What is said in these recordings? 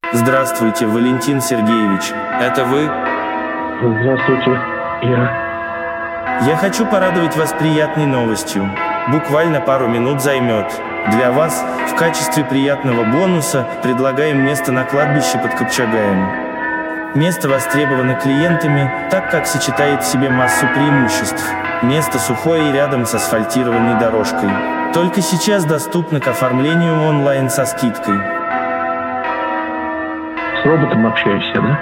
Здравствуйте, Валентин Сергеевич. Это вы? Здравствуйте, Я хочу порадовать вас приятной новостью. Буквально пару минут займет. Для вас, в качестве приятного бонуса, предлагаем место на кладбище под Копчагаем. Место востребовано клиентами, так как сочетает в себе массу преимуществ. Место сухое и рядом с асфальтированной дорожкой. Только сейчас доступно к оформлению онлайн со скидкой. С роботом общаешься, да?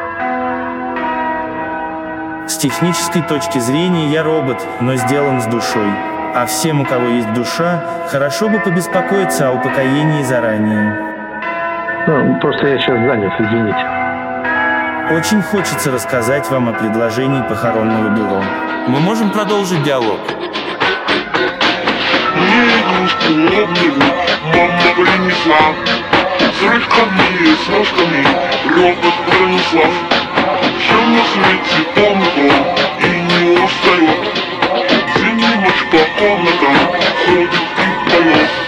С технической точки зрения я робот, но сделан с душой. А всем, у кого есть душа, хорошо бы побеспокоиться о упокоении заранее. Просто я сейчас занят, извините. Очень хочется рассказать вам о предложении похоронного бюро. Мы можем продолжить диалог. Мне игрушку огневую мама принесла. С ручками, с ножками робот Бронислав. Все на свете полный и не устает. Зимочка по комнатам ходит и поет.